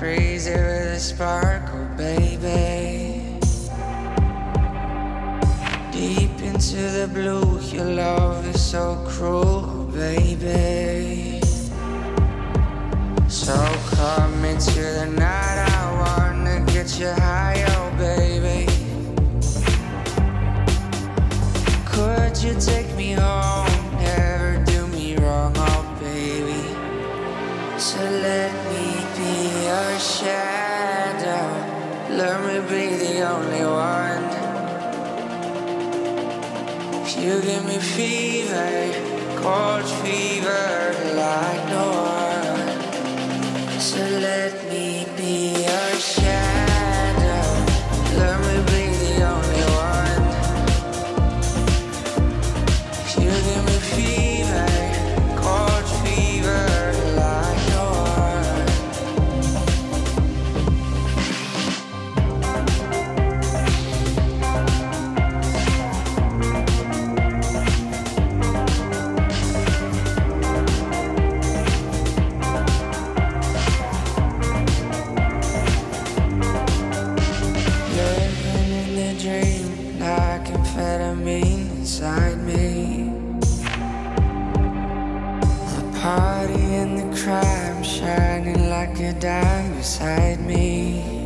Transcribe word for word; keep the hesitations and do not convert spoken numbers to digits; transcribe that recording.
crazy with a sparkle, baby. Deep into the blue, your love is so cruel, baby. So come into the night, I wanna get you high, oh baby. Could you take me home, never do me wrong, oh baby. So let me be your shadow, let me be the only one. You give me fever, cold fever like no one. So let me be your shadow, let me be the only one. You give me fever, cold fever like no one. Amphetamine inside me. The party and the crime shining like a dime beside me.